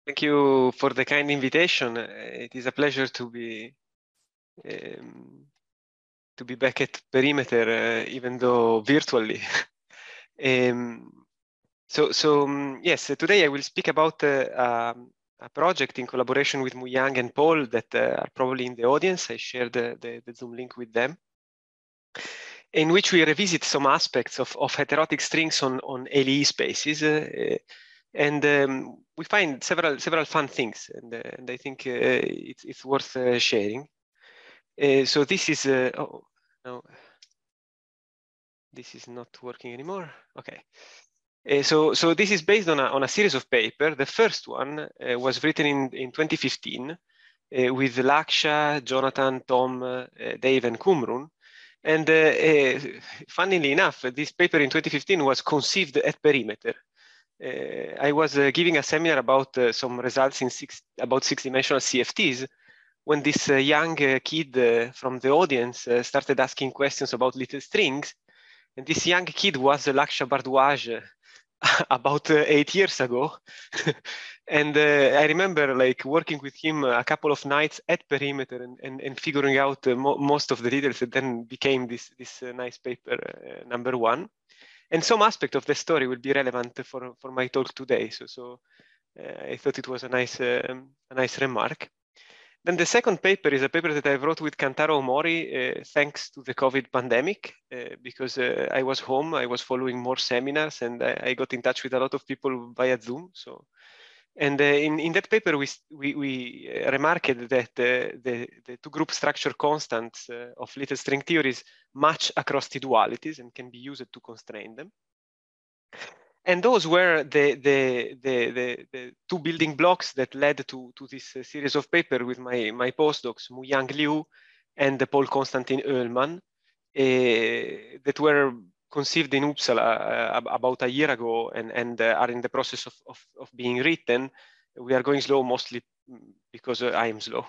Thank you for the kind invitation. It is a pleasure to be back at Perimeter, even though virtually. Yes, today I will speak about a project in collaboration with Muyang and Paul that are probably in the audience. I shared the Zoom link with them, in which we revisit some aspects of heterotic strings on LE spaces. And we find several fun things, and I think it's worth sharing. So this is oh no, this is not working anymore. Okay. So this is based on a series of papers. The first one was written in 2015 with Laksha, Jonathan, Tom, Dave, and Kumrun. And funnily enough, this paper in 2015 was conceived at Perimeter. I was giving a seminar about some results in about six-dimensional CFTs when this young kid from the audience started asking questions about little strings. And this young kid was Laksha Bhardwaj about 8 years ago. And I remember like working with him a couple of nights at Perimeter and figuring out most of the details that then became this nice paper, number one. And some aspect of the story will be relevant for my talk today. So I thought it was a nice remark. Then the second paper is a paper that I wrote with Kantaro Omori, thanks to the COVID pandemic, because I was home, I was following more seminars, and I got in touch with a lot of people via Zoom. So, and in that paper, we remarked that the two-group structure constants of little string theories match across T-dualities and can be used to constrain them. And those were the two building blocks that led to this series of papers with my postdocs, Muyang Liu and Paul Konstantin Oehlmann, that were conceived in Uppsala about a year ago and are in the process of being written. We are going slow mostly because I am slow.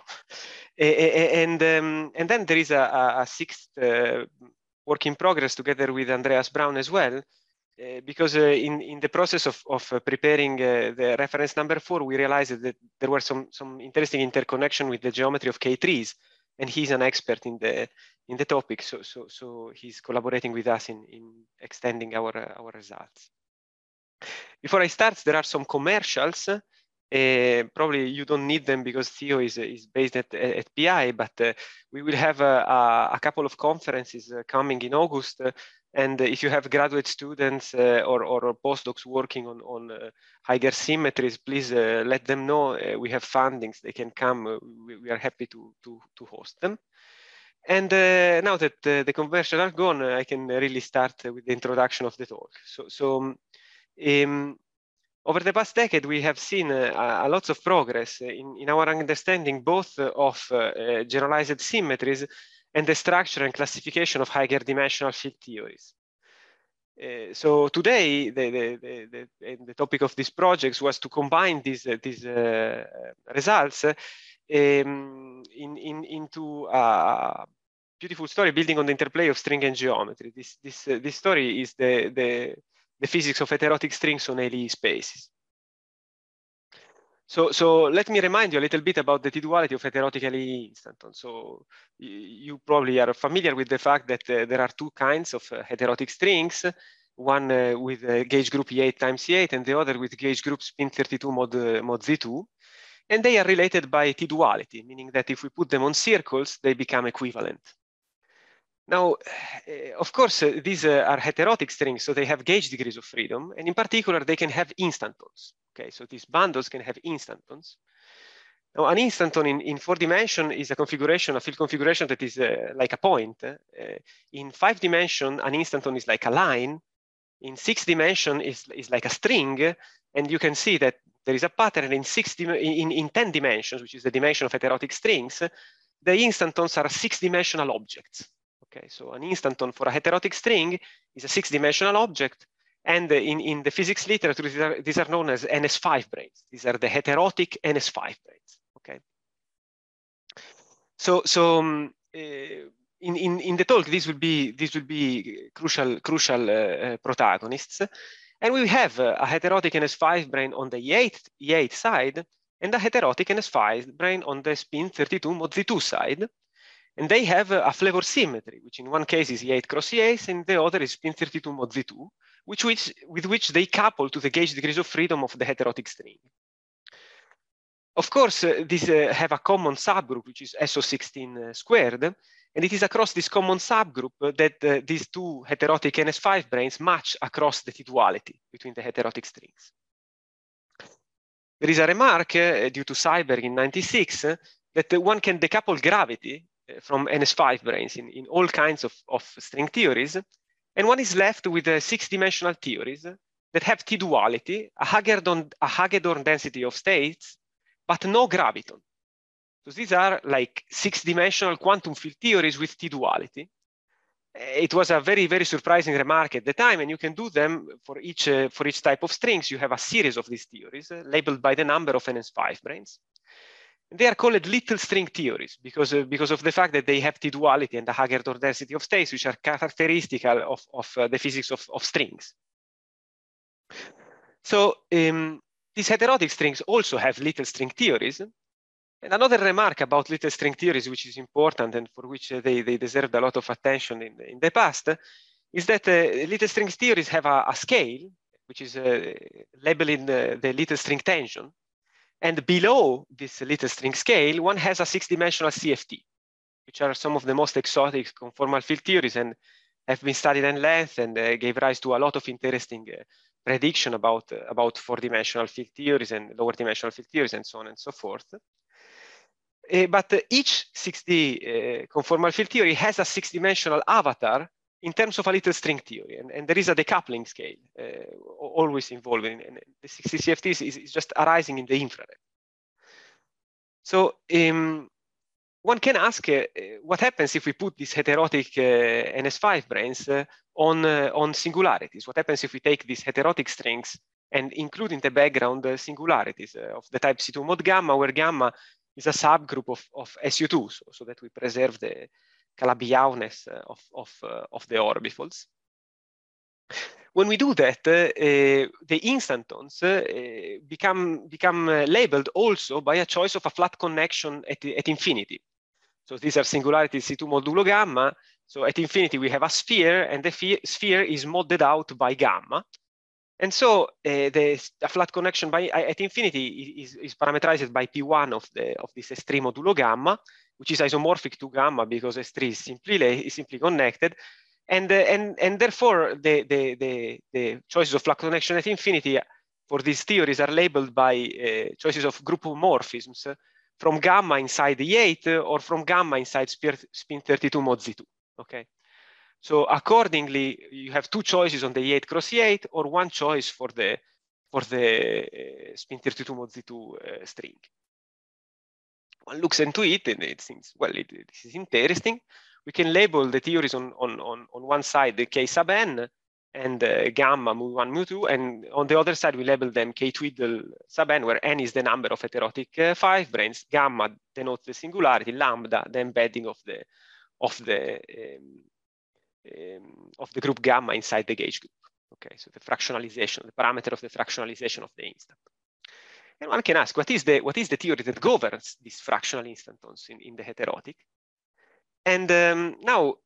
And then there is a sixth work in progress together with Andreas Braun as well. Because in the process of preparing the reference number 4, we realized that there were some interesting interconnection with the geometry of K-trees, and he's an expert in the topic. So he's collaborating with us in extending our results. Before I start, there are some commercials. Probably you don't need them because Theo is based at PI, but we will have a couple of conferences coming in August. And if you have graduate students or postdocs working on higher symmetries, please let them know. We have fundings; they can come. We are happy to host them. And now that the commercials are gone, I can really start with the introduction of the talk. Over the past decade, we have seen a lots of progress in our understanding both of generalized symmetries and the structure and classification of higher dimensional field theories. So today, the topic of this project was to combine these results into a beautiful story building on the interplay of string and geometry. This story is the physics of heterotic strings on LE spaces. So let me remind you a little bit about the T-duality of heterotic LE instantons. So you probably are familiar with the fact that there are two kinds of heterotic strings, one with gauge group E8 times E8 and the other with gauge group spin 32 mod Z2. And they are related by T-duality, meaning that if we put them on circles, they become equivalent. Now, of course, these are heterotic strings, so they have gauge degrees of freedom, and in particular, they can have instantons. Okay, so these bundles can have instantons. Now, an instanton in 4 dimension is a configuration, a field configuration that is like a point. In 5 dimension, an instanton is like a line. In 6 dimension is like a string, and you can see that there is a pattern in 10 dimensions, which is the dimension of heterotic strings. The instantons are 6-dimensional objects. Okay, so an instanton for a heterotic string is a 6-dimensional object, and in the physics literature, these are known as NS5 branes. These are the heterotic NS5 branes. Okay. So in the talk, these will be crucial protagonists, and we have a heterotic NS5 brane on the E8 side, and a heterotic NS5 brane on the spin 32 mod Z2 side. And they have a flavor symmetry, which in one case is E8 cross E8, and the other is spin 32 mod Z2, with which they couple to the gauge degrees of freedom of the heterotic string. Of course, these have a common subgroup, which is SO16 squared, and it is across this common subgroup that these two heterotic NS5 branes match across the T-duality between the heterotic strings. There is a remark due to Seiberg in '96 that one can decouple gravity from NS5 branes in all kinds of string theories, and one is left with 6-dimensional theories that have T-duality, a Hagedorn density of states, but no graviton. So these are like 6-dimensional quantum field theories with T-duality. It was a very, very surprising remark at the time, and you can do them for each type of strings. You have a series of these theories labeled by the number of NS5 branes. They are called little string theories because of the fact that they have T-duality and the Hagedorn density of states, which are characteristic of the physics of strings. So these heterotic strings also have little string theories. And another remark about little string theories, which is important and for which they deserved a lot of attention in the past, is that little string theories have a scale, which is labeling the little string tension. And below this little string scale, one has a 6-dimensional CFT, which are some of the most exotic conformal field theories and have been studied at length and gave rise to a lot of interesting prediction about 4-dimensional field theories and lower dimensional field theories and so on and so forth. But each 6D conformal field theory has a 6-dimensional avatar in terms of a little string theory, and there is a decoupling scale always involved in the 6D CFTs is just arising in the infrared. So one can ask what happens if we put these heterotic NS5 branes on singularities? What happens if we take these heterotic strings and include in the background singularities of the type C2 mod gamma, where gamma is a subgroup of SU2, so that we preserve the Calabi-Yau-ness of the orbitals. When we do that, the instantons become labeled also by a choice of a flat connection at infinity. So these are singularities C2 modulo gamma. So at infinity, we have a sphere, and the sphere is modded out by gamma. And so a flat connection at infinity is parameterized by P1 of this S3 modulo gamma, which is isomorphic to gamma because S3 is simply connected. And therefore, the choices of flat connection at infinity for these theories are labeled by choices of group morphisms from gamma inside the E8 or from gamma inside spin 32 mod Z2. Okay. So accordingly, you have two choices on the E8 cross E8 or one choice for the spin 32 mod Z2 string. One looks into it and it thinks, well, this is interesting. We can label the theories on one side the K sub n and gamma mu1 mu2, and on the other side we label them K twiddle sub n, where n is the number of heterotic 5 branes, gamma denotes the singularity, lambda the embedding of the group gamma inside the gauge group. Okay, so the fractionalization, the parameter of the fractionalization of the instant. And one can ask, what is the theory that governs these fractional instantons in the heterotic? And now,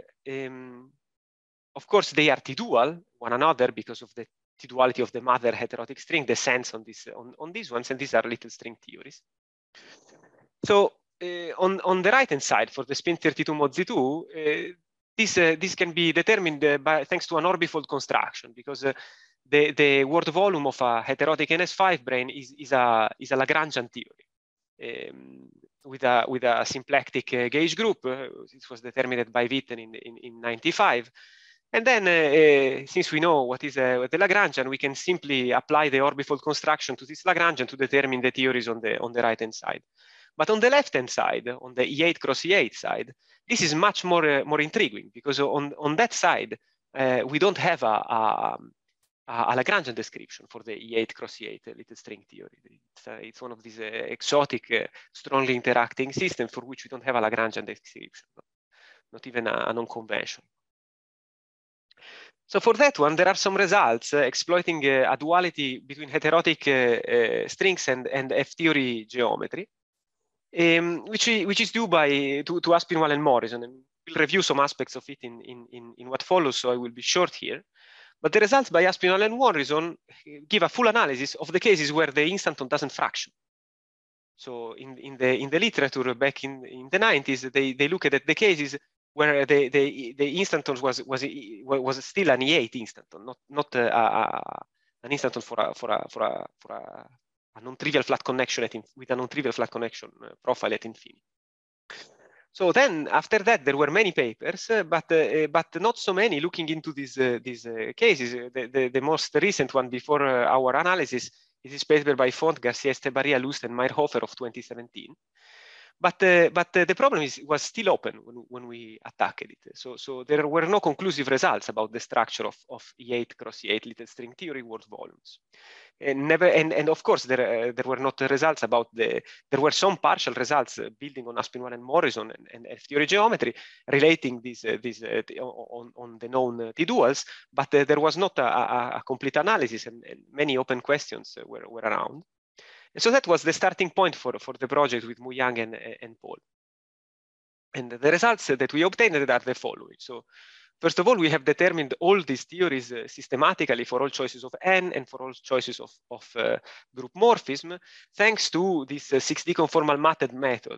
of course, they are T-dual one another because of the T-duality of the mother heterotic string descends on these ones, and these are little string theories. So on the right-hand side, for the spin 32 mod Z2, this can be determined thanks to an orbifold construction, because the word volume of a heterotic NS5 brane is a Lagrangian theory with a symplectic gauge group. It was determined by Witten in '95. And then, since we know what is the Lagrangian, we can simply apply the orbifold construction to this Lagrangian to determine the theories on the right-hand side. But on the left-hand side, on the E8 cross E8 side, this is much more intriguing, because on that side, we don't have a Lagrangian description for the E8 cross E8 little string theory. It's one of these exotic, strongly interacting systems for which we don't have a Lagrangian description, not even a non-conventional. So for that one, there are some results exploiting a duality between heterotic strings and F-theory geometry, which is due to Aspinwall and Morrison. And we'll review some aspects of it in what follows, so I will be short here. But the results by Aspinwall and Morrison give a full analysis of the cases where the instanton doesn't fraction. So in the literature back in the 90s, they look at the cases where the instanton was still an E8 instanton, not an instanton for a non-trivial flat connection with a non-trivial flat connection profile at infinity. So then, after that, there were many papers, but not so many looking into these cases. The most recent one before our analysis is this paper by Font, Garcia Estebarria, Lust, and Meyerhofer of 2017. But the problem was still open when we attacked it. So there were no conclusive results about the structure of E8 cross E8 little string theory worth volumes. And of course there were not results about there were some partial results building on Aspinwall and Morrison and F-theory geometry relating these on the known T-duals, but there was not a complete analysis, and many open questions were around. And so that was the starting point for the project with Mu Yang and Paul. And the results that we obtained are the following. So first of all, we have determined all these theories systematically for all choices of N and for all choices of group morphism, thanks to this 6D conformal matter method,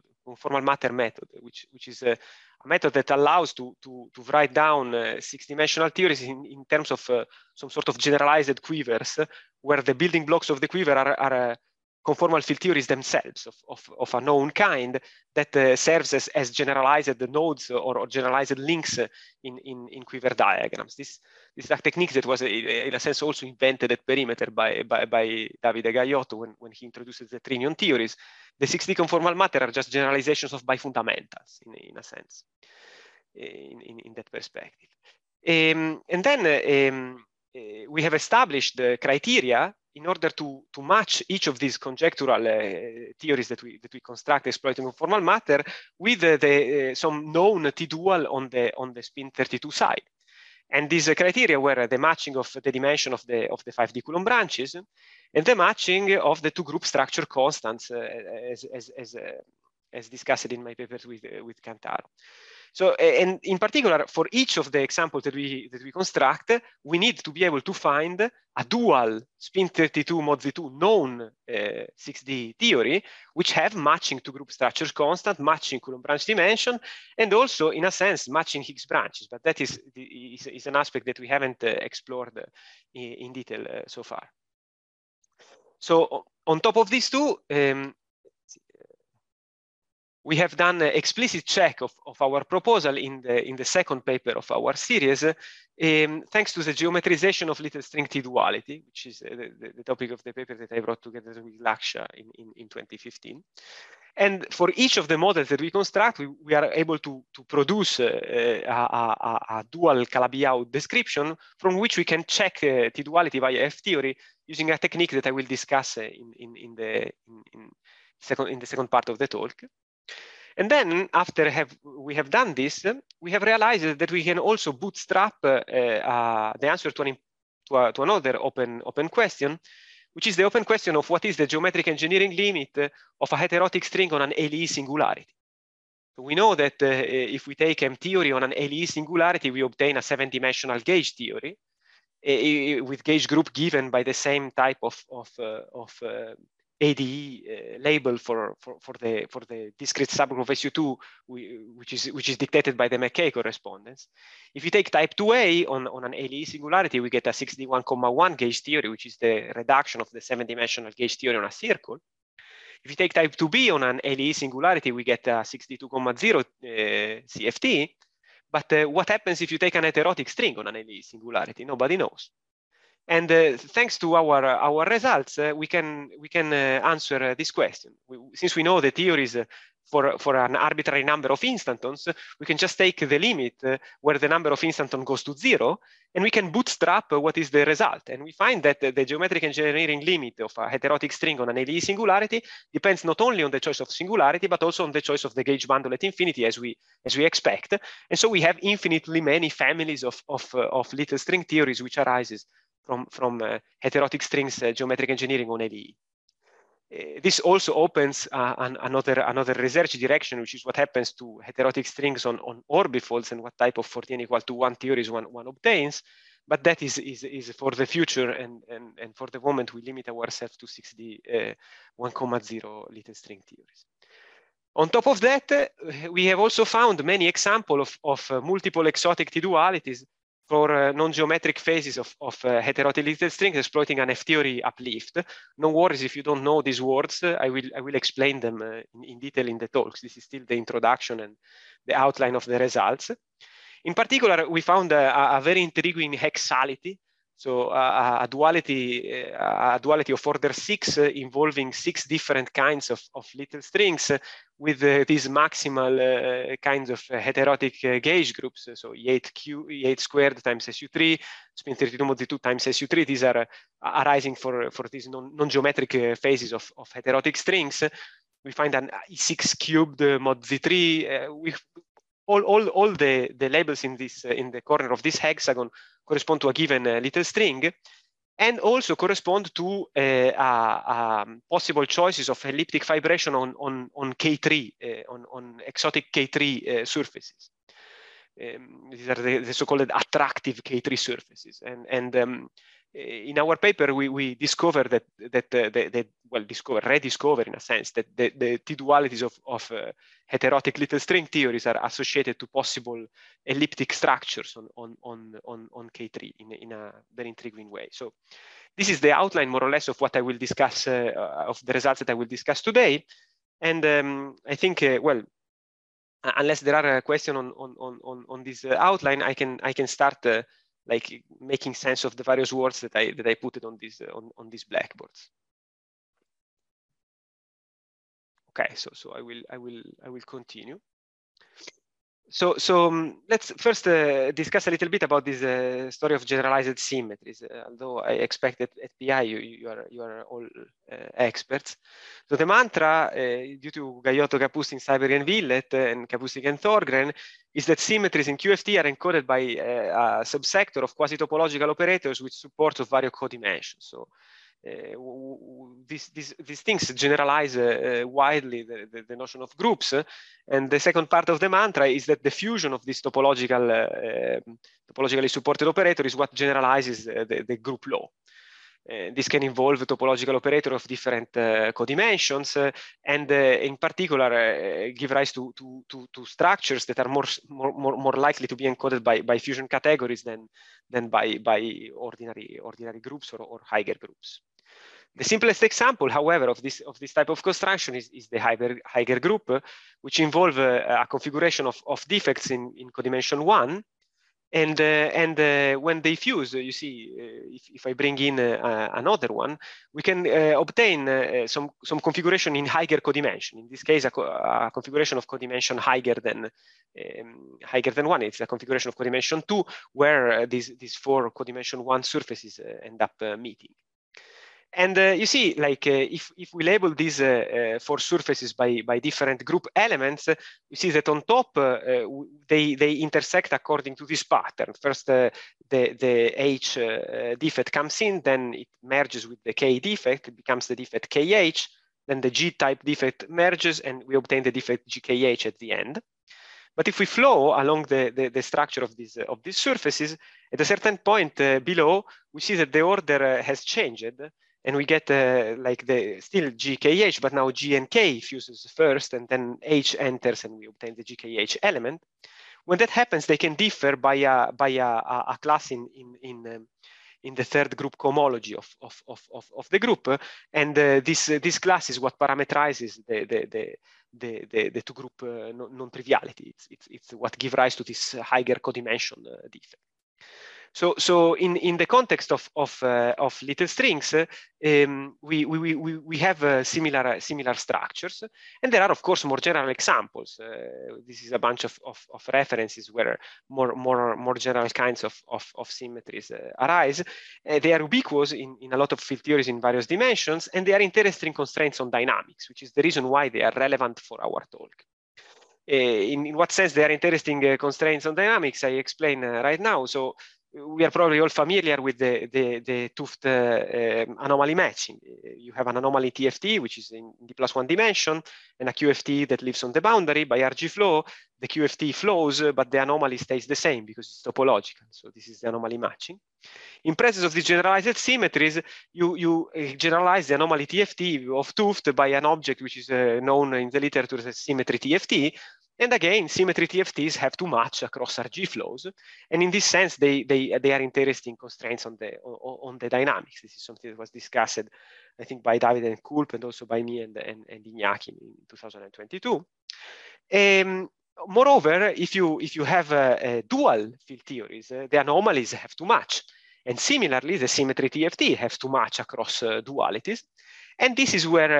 which is a method that allows to write down 6-dimensional theories in terms of some sort of generalized quivers, where the building blocks of the quiver are conformal field theories themselves of a known kind that serves as generalized nodes or generalized links in quiver diagrams. This is a technique that was in a sense also invented at Perimeter by Davide Gaiotto when he introduced the trinion theories. The 6D conformal matter are just generalizations of bifundamentals in a sense, in that perspective. And then we have established the criteria in order to match each of these conjectural theories that we construct exploiting conformal matter with some known T-dual on the spin 32 side. And these criteria were the matching of the dimension of the 5D Coulomb branches and the matching of the two group structure constants as discussed in my papers with Cantaro. So, and in particular, for each of the examples that we construct, we need to be able to find a dual spin 32 mod Z2 known 6D theory, which have matching two group structure constant, matching Coulomb branch dimension, and also, in a sense, matching Higgs branches. But that is an aspect that we haven't explored in detail so far. So, on top of these two, we have done an explicit check of our proposal in the second paper of our series, thanks to the geometrization of little string T-duality, which is the topic of the paper that I brought together with Laksha in 2015. And for each of the models that we construct, we are able to produce a dual Calabi-Yau description from which we can check T-duality via F-theory using a technique that I will discuss in the second part of the talk. And then after we have done this, we have realized that we can also bootstrap the answer to another open question, which is the open question of what is the geometric engineering limit of a heterotic string on an LE singularity. So we know that if we take M theory on an LE singularity, we obtain a 7-dimensional gauge theory with gauge group given by the same type of ADE label for the discrete subgroup of SU2, which is dictated by the McKay correspondence. If you take type 2A on an LE singularity, we get a 61,1 gauge theory, which is the reduction of the 7-dimensional gauge theory on a circle. If you take type 2B on an LE singularity, we get a 62,0 CFT. But what happens if you take an heterotic string on an LE singularity? Nobody knows. And thanks to our results, we can answer this question. Since we know the theories for an arbitrary number of instantons, we can just take the limit where the number of instantons goes to 0, and we can bootstrap what is the result. And we find that the geometric engineering limit of a heterotic string on an ADE singularity depends not only on the choice of singularity, but also on the choice of the gauge bundle at infinity, as we expect. And so we have infinitely many families of little string theories which arises from heterotic strings geometric engineering on ADE. This also opens another research direction, which is what happens to heterotic strings on orbifolds and what type of for n equal to 1 theories one obtains. But that is for the future, and for the moment we limit ourselves to 6D 1,0 little string theories. On top of that, we have also found many examples of multiple exotic T-dualities for non-geometric phases of heterotic little strings exploiting an F-theory uplift. No worries if you don't know these words. I will explain them in detail in the talks. This is still the introduction and the outline of the results. In particular, we found a very intriguing hexality. So a duality of order 6 involving 6 different kinds of little strings with these maximal kinds of heterotic gauge groups. So E8 squared times SU3, spin 32 mod Z2 times SU3. These are arising for these non-geometric phases of heterotic strings. We find an E6 cubed mod Z3. All the labels in the corner of this hexagon correspond to a given little string, and also correspond to possible choices of elliptic fibration on K3, on exotic K3 surfaces. These are the so-called attractive K3 surfaces, and in our paper we discovered rediscover in a sense that the T-dualities of heterotic little string theories are associated to possible elliptic structures on K3 in a very intriguing way. So this is the outline more or less of what I will discuss, of the results that I will discuss today. And I think, well, unless there are a question on this outline, I can start like making sense of the various words that I put it on these blackboards. Okay, so I will continue. So let's first discuss a little bit about this story of generalized symmetries. Although I expect that at PI you are all experts. So the mantra, due to Gaiotto, Kapustin, Siberian, Villet, and Kapustin and Thorgren, is that symmetries in QFT are encoded by a subsector of quasi-topological operators with support of various codimensions. So these things generalize widely the notion of groups, and the second part of the mantra is that the fusion of this topologically supported operator is what generalizes the group law. This can involve a topological operator of different codimensions, and in particular give rise to structures that are more likely to be encoded by fusion categories than by ordinary groups or Higher groups. The simplest example, however, of this type of construction is the Higher group, which involve a configuration of defects in codimension 1. And when they fuse, you see, if I bring in another one, we can obtain some configuration in higher codimension. In this case, a configuration of codimension higher than 1. It's a configuration of codimension 2, where these 4 codimension 1 surfaces end up meeting. And you see, like if we label these 4 surfaces by different group elements, you see that on top they intersect according to this pattern. First, the H defect comes in, then it merges with the K defect, it becomes the defect KH, then the G-type defect merges, and we obtain the defect GKH at the end. But if we flow along the structure of these surfaces, at a certain point below, we see that the order has changed. And we get like still GKH, but now G and K fuses first, and then H enters, and we obtain the GKH element. When that happens, they can differ by a class in the third group cohomology of the group, and this class is what parameterizes the two group non-triviality. It's what gives rise to this higher codimension defect. So in the context of little strings, we have similar structures, and there are of course more general examples. This is a bunch of references where more general kinds of symmetries arise. They are ubiquitous in a lot of field theories in various dimensions, and they are interesting constraints on dynamics, which is the reason why they are relevant for our talk. In what sense they are interesting constraints on dynamics, I explain right now. So we are probably all familiar with the 't Hooft anomaly matching. You have an anomaly TFT, which is in D+1 dimension, and a QFT that lives on the boundary. By RG flow, the QFT flows, but the anomaly stays the same because it's topological. So this is the anomaly matching. In presence of these generalized symmetries, you generalize the anomaly TFT of 't Hooft by an object which is known in the literature as symmetry TFT. And again, symmetry TFTs have to match across RG flows. And in this sense, they are interesting constraints on the dynamics. This is something that was discussed, I think, by David and Kulp, and also by me and Iñaki in 2022. Moreover, if you have dual field theories, the anomalies have to match. And similarly, the symmetry TFT has to match across dualities. And this is where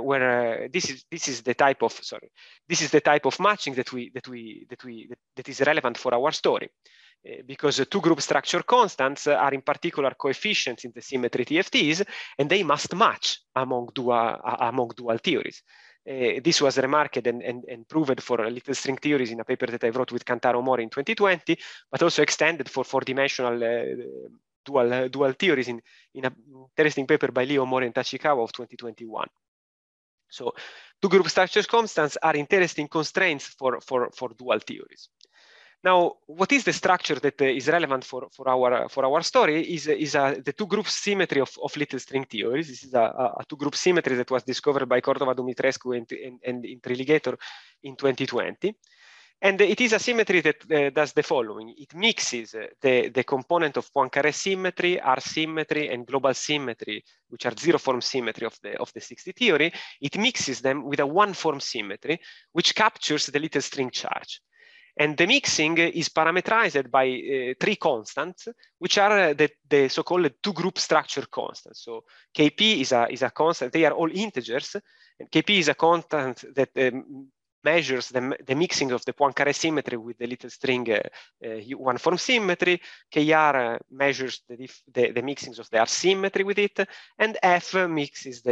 this is the type of matching that is relevant for our story, because two group structure constants are in particular coefficients in the symmetry TFTs, and they must match among dual theories. This was remarked and proved for little string theories in a paper that I wrote with Kantaro Mori in 2020, but also extended for four-dimensional dual theories in an interesting paper by Leo Mori and Tachikawa of 2021. So two group structure constants are interesting constraints for dual theories. Now, what is the structure that is relevant for our story is the two group symmetry of little string theories. This is a two group symmetry that was discovered by Cordova Dumitrescu and Intriligator in 2020. And it is a symmetry that does the following. It mixes the component of Poincare symmetry, R symmetry, and global symmetry, which are zero-form symmetry of the 6D theory. It mixes them with a one-form symmetry, which captures the little string charge. And the mixing is parameterized by three constants, which are the so-called two-group structure constants. So Kp is a constant. They are all integers. And Kp is a constant that measures the mixing of the Poincare symmetry with the little string one-form symmetry. Kr measures the mixings of the R symmetry with it, and F measures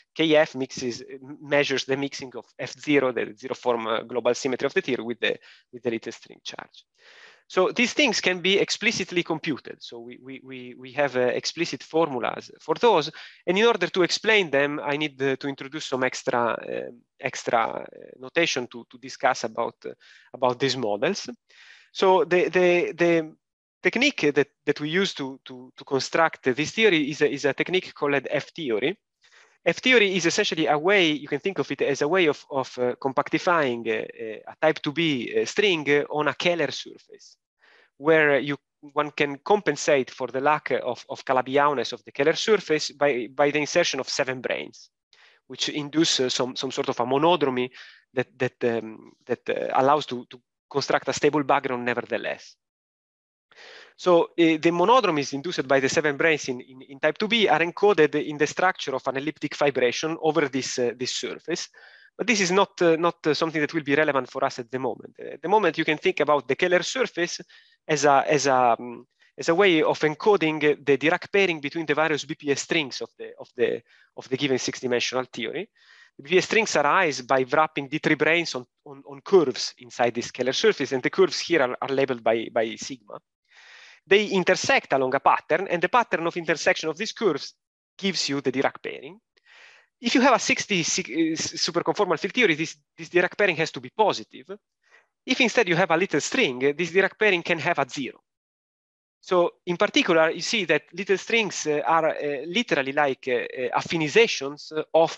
the mixing of F0, the zero-form global symmetry of the theory, with the little string charge. So these things can be explicitly computed. So we have explicit formulas for those. And in order to explain them, I need to introduce some extra notation to discuss about these models. So the technique that we use to construct this theory is a technique called F-theory. F-theory is essentially a way, you can think of it as a way of compactifying a type 2B string on a Kähler surface, where one can compensate for the lack of Calabi-Yaunes of the Kähler surface by the insertion of 7 branes, which induce some sort of a monodromy that allows to construct a stable background nevertheless. So the monodromies induced by the 7 branes in type 2B are encoded in the structure of an elliptic fibration over this surface. But this is not something that will be relevant for us at the moment. At the moment, you can think about the Kähler surface as a way of encoding the Dirac pairing between the various BPS strings of the given 6-dimensional theory. The BPS strings arise by wrapping D3 branes on curves inside this Kähler surface, and the curves here are labeled by sigma. They intersect along a pattern, and the pattern of intersection of these curves gives you the Dirac pairing. If you have a 6D superconformal field theory, this Dirac pairing has to be positive. If instead you have a little string, this Dirac pairing can have a 0. So in particular, you see that little strings are literally like affinizations of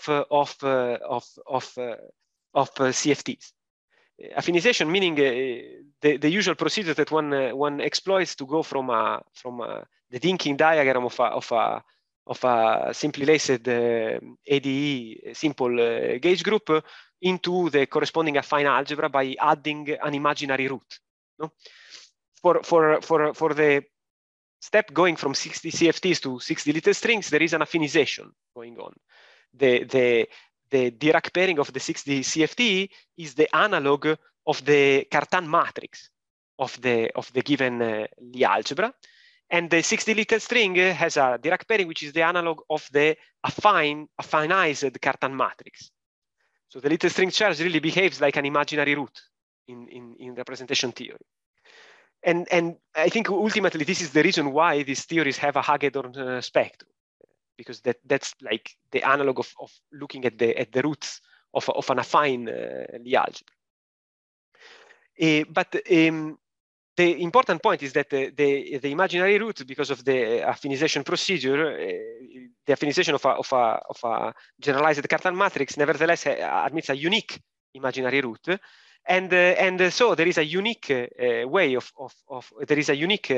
CFTs. Affinization meaning the usual procedure that one exploits to go from the Dinking diagram of a simply laced ADE simple gauge group into the corresponding affine algebra by adding an imaginary root. No? For the step going from 60 CFTs to 60 little strings, there is an affinization going on. The Dirac pairing of the 60 CFT is the analog of the Cartan matrix of the given Lie algebra. And the 60 little string has a Dirac pairing, which is the analog of the affinized Cartan matrix. So the little string charge really behaves like an imaginary root in representation theory. And I think ultimately this is the reason why these theories have a Hagedorn spectrum, because that's like the analog of looking at the roots of an affine Lie algebra. But the important point is that the imaginary root, because of the affinization procedure, the affinization of a generalized Cartan matrix, nevertheless admits a unique imaginary root, and so there is a unique way there is a unique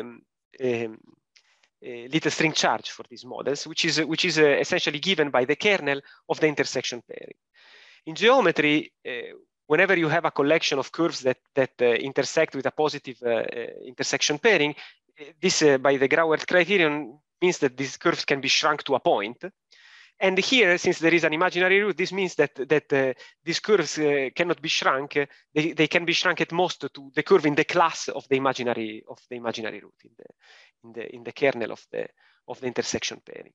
little string charge for these models, which is essentially given by the kernel of the intersection pairing. In geometry, whenever you have a collection of curves that intersect with a positive intersection pairing, this by the Grauert criterion means that these curves can be shrunk to a point. And here, since there is an imaginary root, this means that these curves cannot be shrunk. They can be shrunk at most to the curve in the class of the imaginary root in the kernel of the intersection pairing.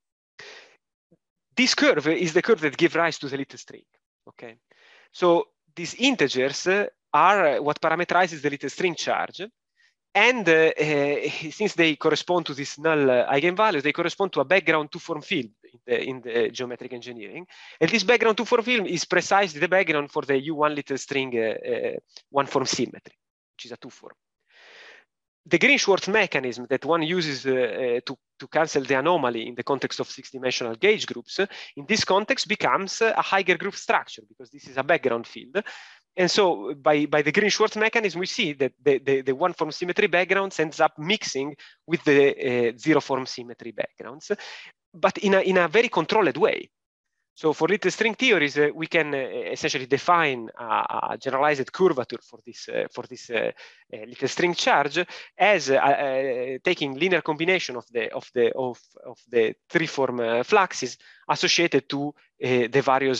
This curve is the curve that gives rise to the little string. Okay, so these integers are what parameterizes the little string charge. And since they correspond to this null eigenvalue, they correspond to a background two-form field in the geometric engineering. And this background two-form field is precisely the background for the U1 little string one-form symmetry, which is a two-form. The Green-Schwarz mechanism that one uses to cancel the anomaly in the context of six-dimensional gauge groups, in this context becomes a Higher group structure, because this is a background field. And so by the Green-Schwarz mechanism, we see that the one-form symmetry backgrounds ends up mixing with the zero-form symmetry backgrounds, but in a very controlled way. So for little string theories, we can essentially define a generalized curvature for this little string charge as taking linear combination of the three-form fluxes associated to the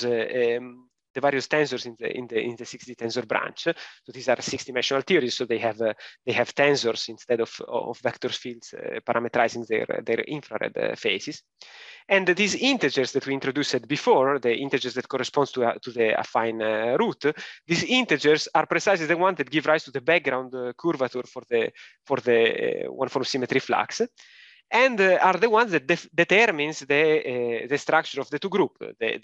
various tensors in the 6D tensor branch. So these are six-dimensional theories, so they have tensors instead of vector fields parameterizing their infrared phases. And these integers that we introduced before, the integers that corresponds to the affine root, these integers are precisely the ones that give rise to the background curvature for the one-form symmetry flux, and are the ones that determines the structure of the two group.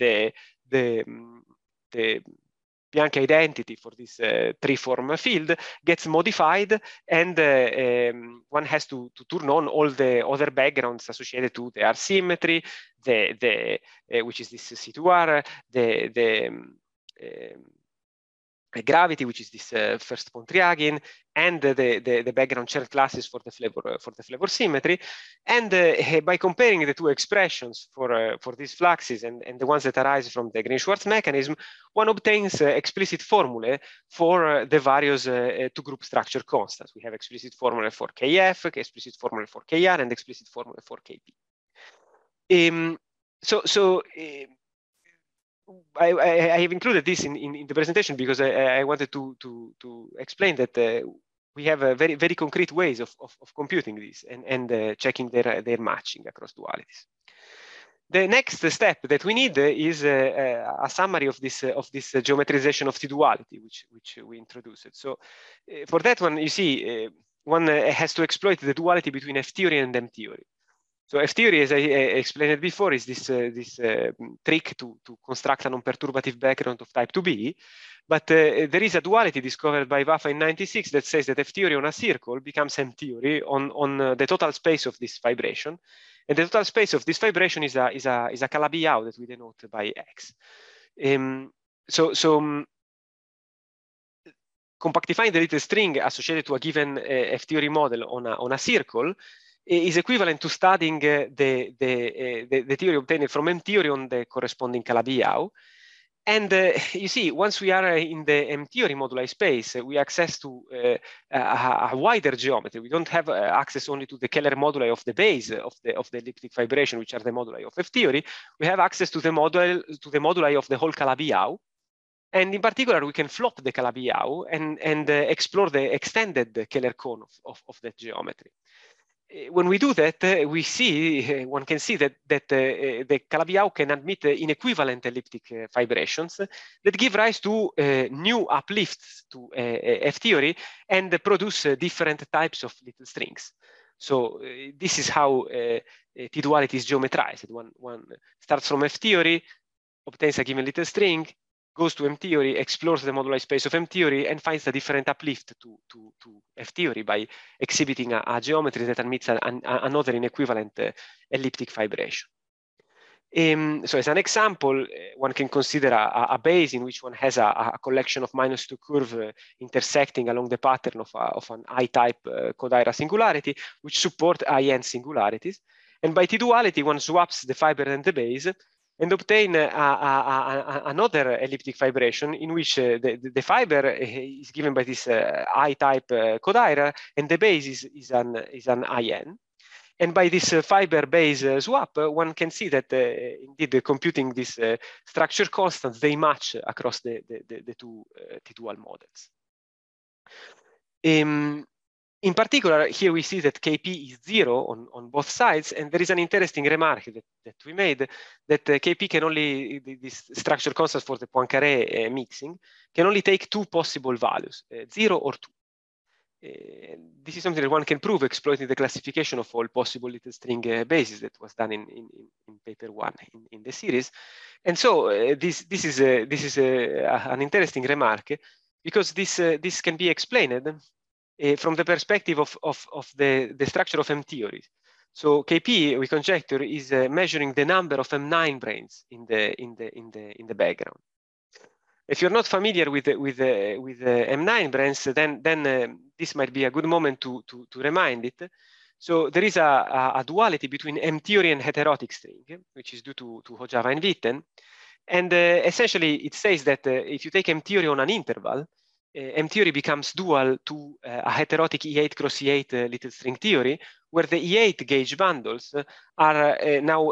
The Bianchi identity for this three-form field gets modified, and one has to turn on all the other backgrounds associated to the R symmetry, which is this C2R, the gravity, which is this first Pontryagin, and the background shell classes for the flavor symmetry. And by comparing the two expressions for these fluxes and the ones that arise from the Green-Schwarz mechanism, one obtains explicit formulae for the various two-group structure constants. We have explicit formula for Kf, explicit formula for Kr, and explicit formula for Kp. I have included this in the presentation because I wanted to explain that we have very, very concrete ways of computing this and checking their matching across dualities. The next step that we need is a summary of this geometrization of T-duality, which we introduced. So for that one, you see, one has to exploit the duality between F-theory and M-theory. So F-theory, as I explained before, is this trick to construct a non-perturbative background of type 2B. But there is a duality discovered by Vafa in '96 that says that F-theory on a circle becomes M-theory on the total space of this vibration. And the total space of this vibration is a Calabi-Yau that we denote by X. Compactifying the little string associated to a given F-theory model on a circle is equivalent to studying the theory obtained from M-theory on the corresponding Calabi-Yau. And you see, once we are in the M-theory moduli space, we access to a wider geometry. We don't have access only to the Keller moduli of the base of the elliptic fibration, which are the moduli of F-theory. We have access to the moduli of the whole Calabi-Yau. And in particular, we can flop the Calabi-Yau and explore the extended Keller cone of that geometry. When we do that, we see, one can see that the Calabi-Yau can admit inequivalent elliptic fibrations that give rise to new uplifts to F-theory and produce different types of little strings. So this is how T-duality is geometrized. One starts from F-theory, obtains a given little string, goes to M-theory, explores the moduli space of M-theory, and finds a different uplift to F-theory by exhibiting a geometry that admits another inequivalent elliptic fibration. So as an example, one can consider a base in which one has a collection of -2 curve intersecting along the pattern of an I-type Kodaira singularity, which support IN singularities. And by T-duality, one swaps the fiber and the base and obtain another elliptic fibration in which the fiber is given by this I-type Kodaira, and the base is an IN. And by this fiber-base swap, one can see that indeed computing these structure constants, they match across the two T-dual models. In particular, here we see that Kp is 0 on both sides, and there is an interesting remark that we made, that Kp can only, this structure constant for the Poincaré mixing, can only take two possible values, 0 or 2. This is something that one can prove exploiting the classification of all possible little string bases that was done in paper 1 in the series. And so this is an interesting remark, because this can be explained from the perspective of the structure of M-theory. So Kp, we conjecture, is measuring the number of M9 branes in the background. If you're not familiar with M9 branes, then this might be a good moment to remind it. So there is a duality between M-theory and heterotic string, which is due to Hojava and Witten. And essentially, it says that if you take M-theory on an interval, M-theory becomes dual to a heterotic E8 cross E8 little string theory, where the E8 gauge bundles are now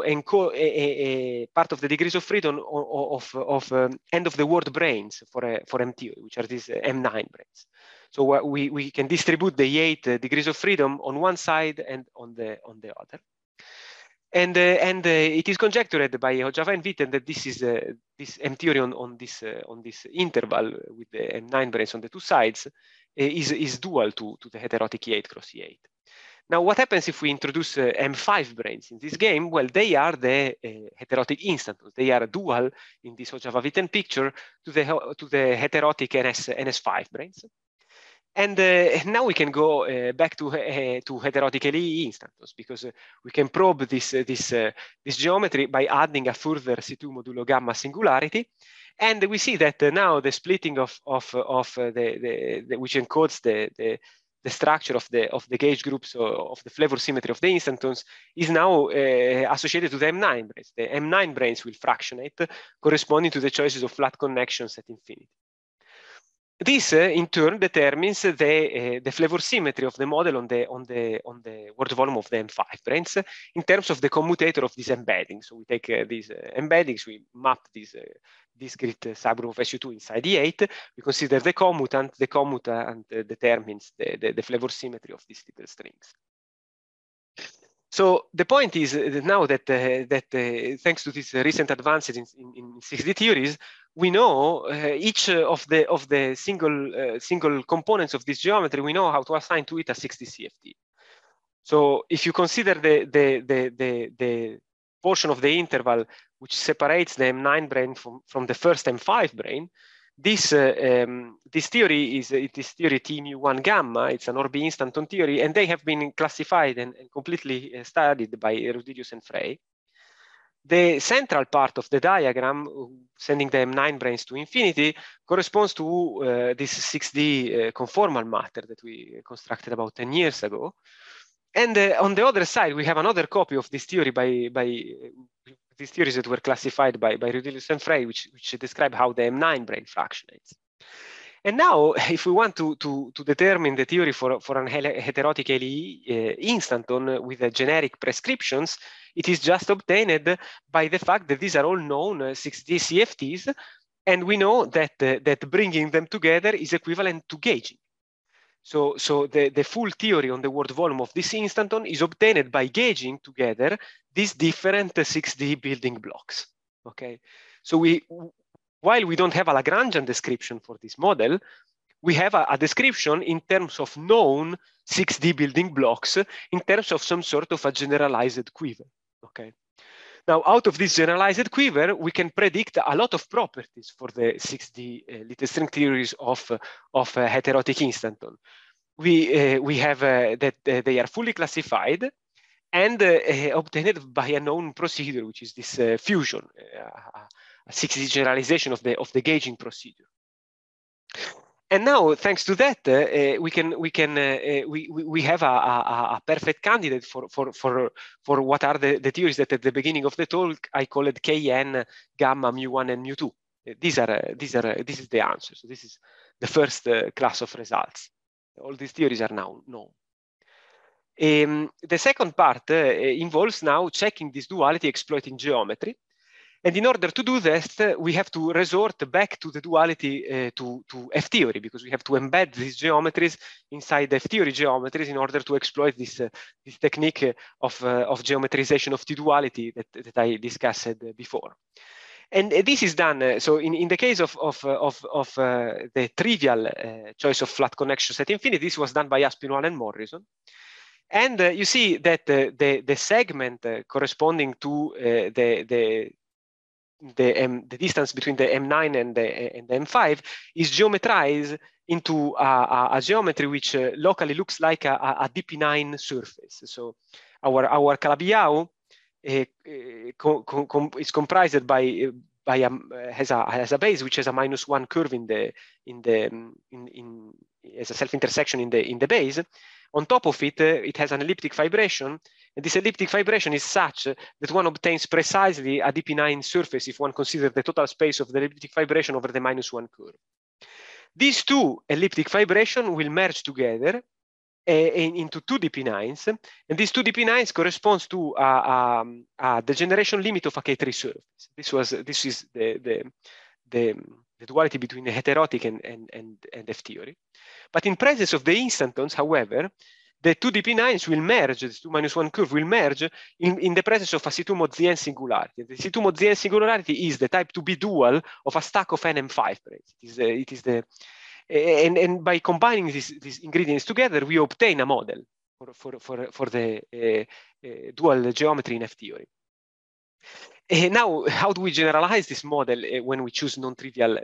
part of the degrees of freedom of end of the word branes for M-theory, which are these M9 branes. So we can distribute the E8 degrees of freedom on one side and on the other. And it is conjectured by Hojava and Witten that this is this M-theory on this interval with the M9 branes on the two sides is dual to the heterotic E8 cross E8. Now, what happens if we introduce M5 branes in this game? Well, they are the heterotic instantaneous. They are dual in this Hojava-Witten picture to the heterotic NS5 branes. And now we can go back to heterotic LE instantaneous, because we can probe this geometry by adding a further C2 modulo gamma singularity. And we see that now the splitting of which encodes the structure of the gauge groups of the flavor symmetry of the instantaneous is now associated to the M9 branes. The M9 branes will fractionate corresponding to the choices of flat connections at infinity. This, in turn, determines the flavor symmetry of the model on the word volume of the M5 branes in terms of the commutator of these embeddings. So we take these embeddings, we map this discrete subgroup of SU2 inside E8. We consider the commutant. The commutant determines the flavor symmetry of these little strings. So the point is now that thanks to these recent advances in 6D theories, we know each of the single components of this geometry. We know how to assign to it a 6D CFT. So if you consider the portion of the interval which separates the M9 brane from the first M5 brane, this theory is theory T mu1 gamma. It's an Orbi instanton theory, and they have been classified and completely studied by Rudidius and Frey. The central part of the diagram, sending the M9 branes to infinity, corresponds to this 6D conformal matter that we constructed about 10 years ago. And on the other side, we have another copy of this theory by these theories that were classified by Rudelius and Frey, which describe how the M9 brane fractionates. And now, if we want to determine the theory for an heterotic LE instanton with generic prescriptions, it is just obtained by the fact that these are all known 6D CFTs, and we know that that bringing them together is equivalent to gauging. So the full theory on the word volume of this instanton is obtained by gauging together these different 6D building blocks. Okay, so while we don't have a Lagrangian description for this model, we have a description in terms of known 6D building blocks, in terms of some sort of a generalized quiver. Okay. Now, out of this generalized quiver, we can predict a lot of properties for the 6D little string theories of heterotic instanton. We have that they are fully classified and obtained by a known procedure, which is this fusion, a 6D generalization of the gauging procedure. And now, thanks to that, we have a perfect candidate for what are the theories that at the beginning of the talk I called Kn, gamma, mu1, and mu2. This is the answer. So this is the first class of results. All these theories are now known. The second part involves now checking this duality exploiting geometry. And in order to do this, we have to resort back to the duality to F-theory, because we have to embed these geometries inside the F-theory geometries in order to exploit this technique of geometrization of T-duality that I discussed before. And this is done, so in the case of the trivial choice of flat connection set infinity, this was done by Aspinwall and Morrison. And you see that the segment corresponding to the distance between the M9 and the M5 is geometrized into a geometry which locally looks like a DP9 surface. So our Calabi-Yau is comprised has a base which has a -1 curve as a self-intersection in the base. On top of it, it has an elliptic fibration, and this elliptic fibration is such that one obtains precisely a DP9 surface if one considers the total space of the elliptic fibration over the -1 curve. These two elliptic fibrations will merge together into two DP9s, and these two DP9s corresponds to the degeneration limit of a K3 surface. This is the duality between the heterotic and F-theory. But in presence of the instantons, however, the two DP9s will merge, the 2 - 1 curve will merge in the presence of a C2 mod Zn singularity. The C2 mod Zn singularity is the type 2B dual of a stack of NM5 branes. And by combining these ingredients together, we obtain a model for the dual geometry in F-theory. Now, how do we generalize this model when we choose non-trivial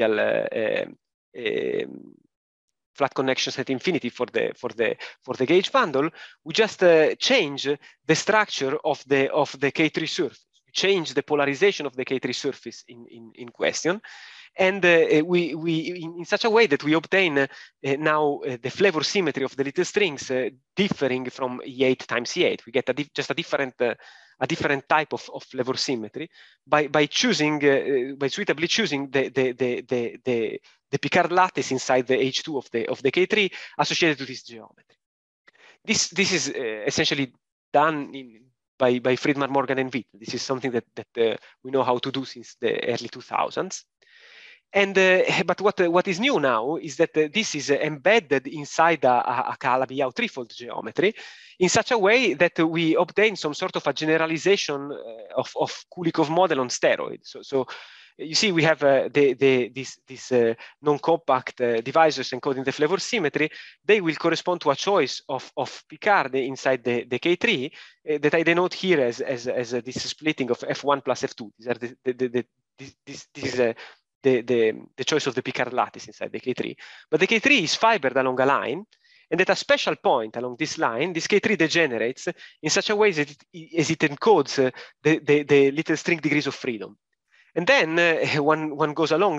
flat connections at infinity for the gauge bundle? We just change the structure of the K3 surface. We change the polarization of the K3 surface in question, and in such a way that we obtain now the flavor symmetry of the little strings differing from E8 times E8. We get just a different type of flavor symmetry by choosing by suitably choosing the Picard lattice inside the H2 of the K3 associated to this geometry. This is essentially done by Friedman, Morgan, and Witt. This is something that we know how to do since the early 2000s. And but what is new now is that this is embedded inside a Calabi-Yau threefold geometry in such a way that we obtain some sort of a generalization of Kulikov model on steroids. So you see, we have these non-compact divisors encoding the flavor symmetry. They will correspond to a choice of Picard inside the K3 that I denote here as this splitting of F1 plus F2. These are this is the choice of the Picard lattice inside the K3. But the K3 is fibered along a line, and at a special point along this line, this K3 degenerates in such a way that it encodes the little string degrees of freedom. And then one goes along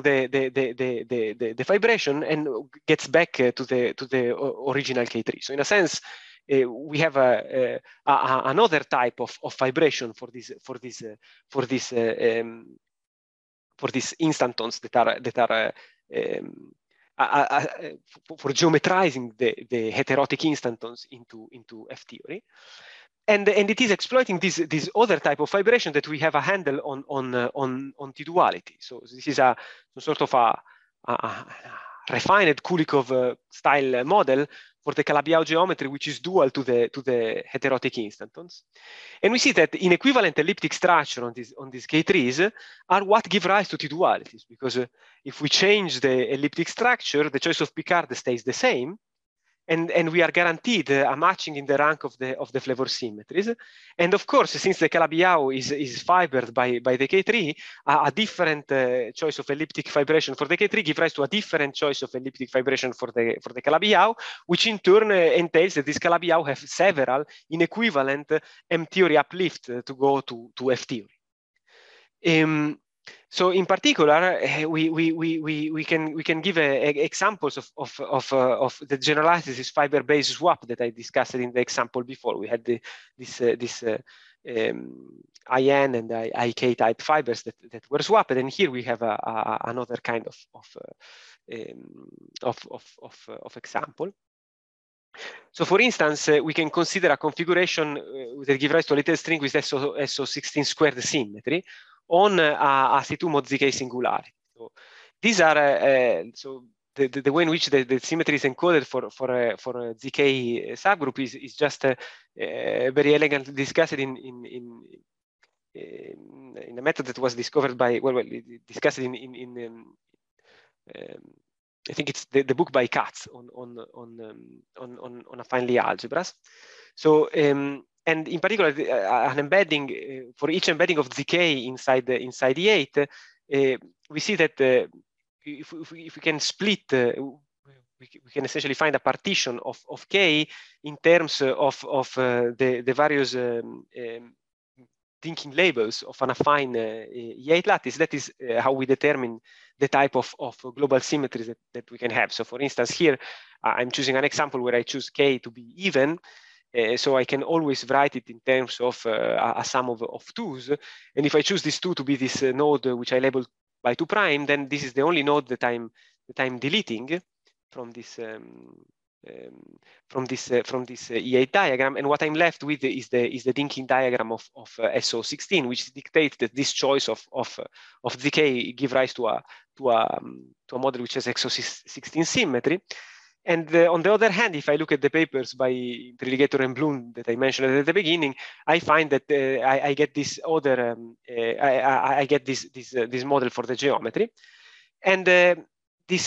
the vibration and gets back to the original K3. So in a sense, we have another type of vibration for these instantons that are for geometrizing the heterotic instantons into F theory. And it is exploiting this other type of vibration that we have a handle on T-duality. So this is a sort of a refined Kulikov style model for the Calabi-Yau geometry, which is dual to the heterotic instantons. And we see that in equivalent elliptic structure on these K3s are what give rise to T-dualities, because if we change the elliptic structure, the choice of Picard stays the same. And we are guaranteed a matching in the rank of the flavor symmetries. And of course, since the Calabi-Yau is fibered by the K3, a different choice of elliptic vibration for the K3 gives rise to a different choice of elliptic vibration for the Calabi-Yau, which in turn entails that this Calabi-Yau have several inequivalent M theory uplift to go to F theory. So in particular, we can give examples of the generalized fiber-based swap that I discussed in the example before. We had this IN and IK type fibers that were swapped, and here we have another kind of example. So for instance, we can consider a configuration that gives rise to a little string with SO16 squared symmetry on a C2 mod ZK singularity. So these are so the way in which the symmetry is encoded for a ZK subgroup is just very elegantly discussed in a method that was discovered by discussed in I think it's the book by Katz on affine Lie algebras. So and in particular, an embedding for each embedding of ZK inside E8, we see that if we can split, we can essentially find a partition of K in terms of the various thinking labels of an affine E8 lattice. That is how we determine the type of global symmetries that we can have. So for instance, here I'm choosing an example where I choose K to be even. So I can always write it in terms of a sum of twos. And if I choose this two to be this node which I label by 2 prime, then this is the only node that I'm deleting from this E8 diagram. And what I'm left with is the thinking diagram of SO16, which dictates that this choice of ZK give rise to a model which has SO16 symmetry. And on the other hand, if I look at the papers by Priligator and Bloom that I mentioned at the beginning, I find that I get this other, I get this model for the geometry, and this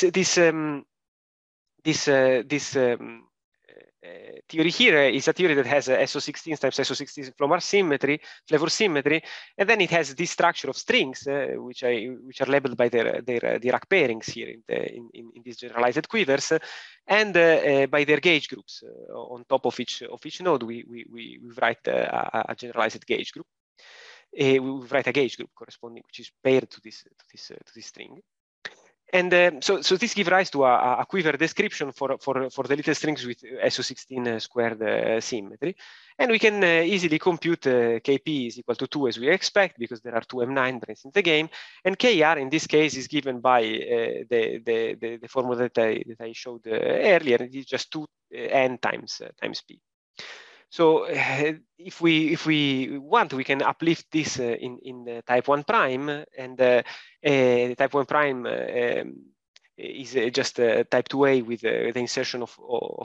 theory here is a theory that has SO16 times SO16 flavor symmetry, and then it has this structure of strings which are labeled by their Dirac pairings here in these generalized quivers, and by their gauge groups. On top of each node, we write a generalized gauge group. We write a gauge group corresponding, which is paired to this string. And so this gives rise to a quiver description for the little strings with SO16 squared symmetry. And we can easily compute Kp is equal to 2 as we expect, because there are 2 M9 branes in the game. And Kr in this case is given by the formula that I showed earlier. It is just 2n times p. So if we want, we can uplift this in the type 1 prime, and type 1 prime is just type 2a with the insertion of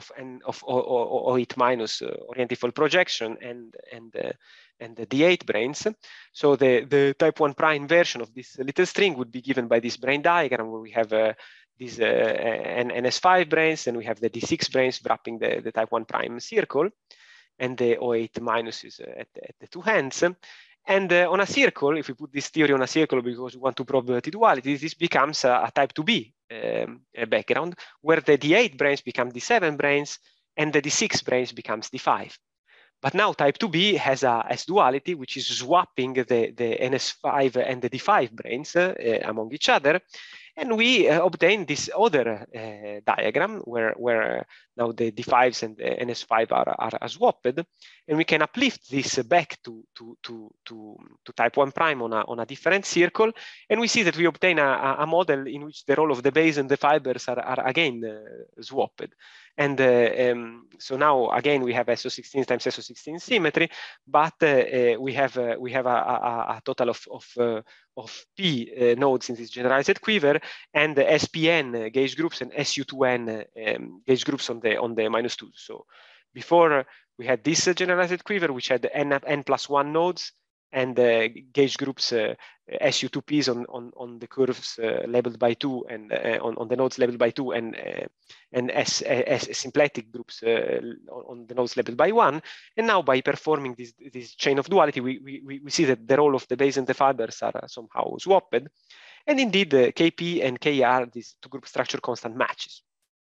O8 minus orientifold projection and the D8 branes. So the type 1 prime version of this little string would be given by this brane diagram, where we have these NS5 branes, and we have the D6 branes wrapping the type 1 prime circle, and the O8 minuses at the two ends. And on a circle, if we put this theory on a circle because we want to probe T-duality, this becomes a type 2b background, where the D8 branes become D7 branes, and the D6 branes becomes D5. But now type 2b has a S-duality, which is swapping the NS5 and the D5 branes among each other. And we obtain this other diagram where now the D5s and the NS5 are swapped, and we can uplift this back to type 1 prime on a different circle, and we see that we obtain a model in which the role of the base and the fibers are again swapped. And so now again we have SO16 times SO16 symmetry, but we have a total of P nodes in this generalized quiver, and the SPN gauge groups and SU2N gauge groups on the -2. So before we had this generalized quiver, which had N+1 nodes, and gauge groups SU2Ps on the curves labeled by 2, and on the nodes labeled by 2, and S symplectic groups on the nodes labeled by 1. And now by performing this chain of duality, we see that the role of the base and the fibers are somehow swapped. And indeed, Kp and Kr, these two group structure constant matches.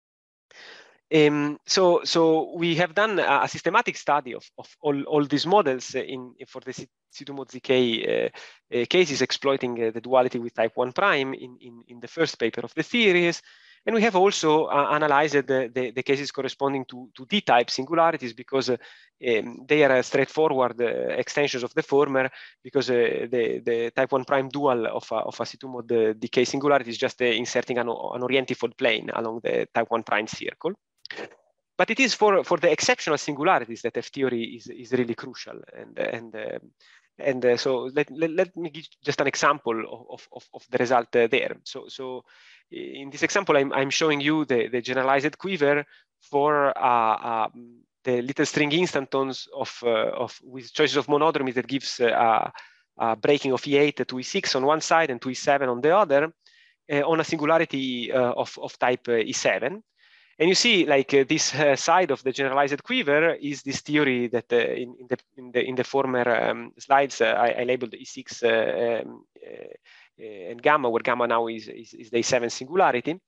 So we have done a systematic study of all these models for the C2 mod ZK cases, exploiting the duality with type 1 prime in the first paper of the series. And we have also analyzed the cases corresponding to D-type singularities, because they are straightforward extensions of the former, because the type 1 prime dual of a C2 mod DK singularity is just inserting an orientifold plane along the type 1 prime circle. But it is for the exceptional singularities that F theory is really crucial. And so let me give just an example of the result there. So in this example, I'm showing you the generalized quiver for the little string instantons with choices of monodromy that gives a breaking of E8 to E6 on one side and to E7 on the other, on a singularity of type E7. And you see, like this side of the generalized quiver is this theory that in the former slides I labeled E6 and gamma, where gamma now is the E7 singularity.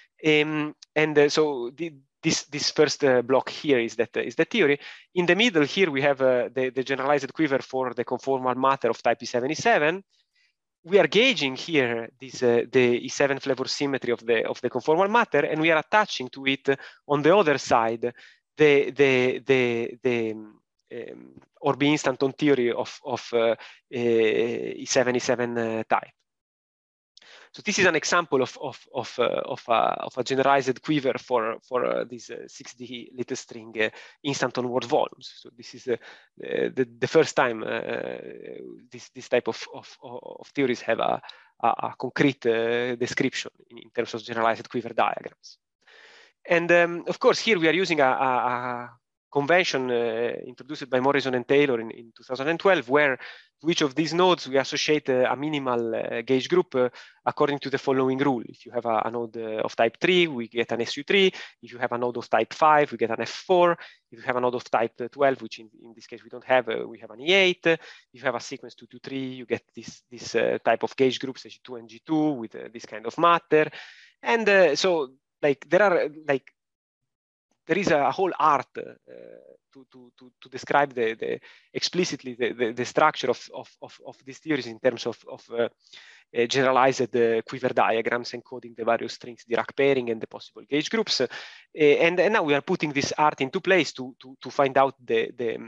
So this first block here is the theory. In the middle here we have the generalized quiver for the conformal matter of type E7. We are gauging here this the E7 flavor symmetry of the conformal matter, and we are attaching to it on the other side the Orbi instanton theory of E7 type. So this is an example of a generalized quiver for these 6D little string instanton word volumes. So this is the first time this type of theories have a concrete description in terms of generalized quiver diagrams. And of course, here we are using a convention introduced by Morrison and Taylor in 2012, where to each of these nodes we associate a minimal gauge group according to the following rule. If you have a node of type 3, we get an SU3. If you have a node of type 5, we get an F4. If you have a node of type 12, which in this case we don't have, we have an E8. If you have a sequence 2, 2, 3, you get this type of gauge groups, G2 and G2, with this kind of matter. And so like there is a whole art to describe explicitly the structure of these theories in terms of generalized quiver diagrams encoding the various strings Dirac pairing and the possible gauge groups. And now we are putting this art into place to find out the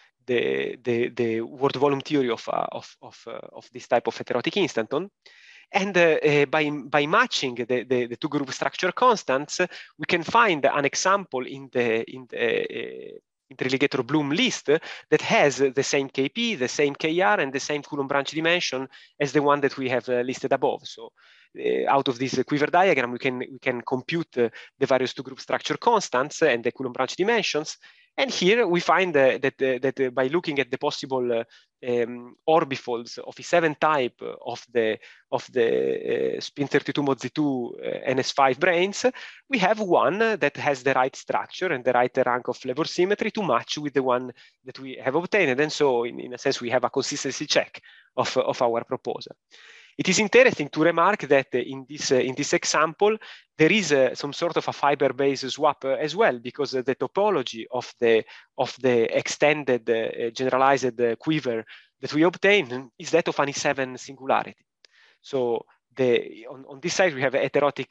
word volume theory of this type of heterotic instanton. And by matching the two group structure constants, we can find an example in the interligator Bloom list that has the same Kp, the same Kr, and the same Coulomb branch dimension as the one that we have listed above. So out of this quiver diagram, we can compute the various two group structure constants and the Coulomb branch dimensions. And here we find that by looking at the possible orbifolds of E7 type of the spin32 mod Z2 NS5 branes, we have one that has the right structure and the right rank of flavor symmetry to match with the one that we have obtained. And so in a sense, we have a consistency check of our proposal. It is interesting to remark that in this example, there is some sort of a fiber-based swap as well, because the topology of the extended generalized quiver that we obtain is that of an E7 singularity. So on this side we have a heterotic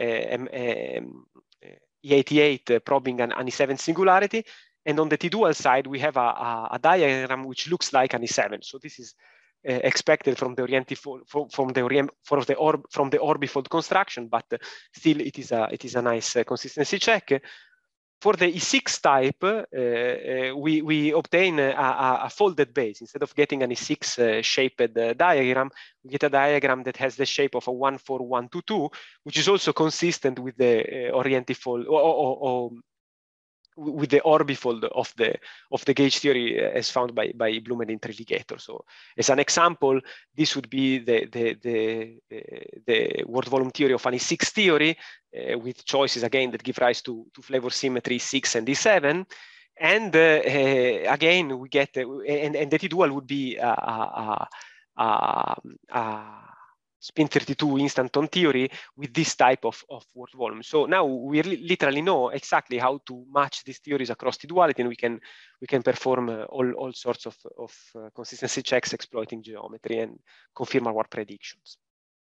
E88 probing an E7 singularity, and on the T-dual side we have a diagram which looks like an E7. So this is expected from the orbifold construction, but still it is a nice consistency check. For the E6 type, we obtain a folded base. Instead of getting an E6 shaped diagram, we get a diagram that has the shape of a 1, 4, 1, 2, 2, which is also consistent with the orientifold or with the orbifold of the gauge theory as found by Bloom and Intrivigator. So as an example, this would be the word volume theory of an E6 theory with choices again that give rise to flavor symmetry 6 and E7. And again, we get and the T-dual would be spin 32 instanton theory with this type of word volume. So now we literally know exactly how to match these theories across T-duality, and we can perform all sorts of consistency checks exploiting geometry and confirm our predictions.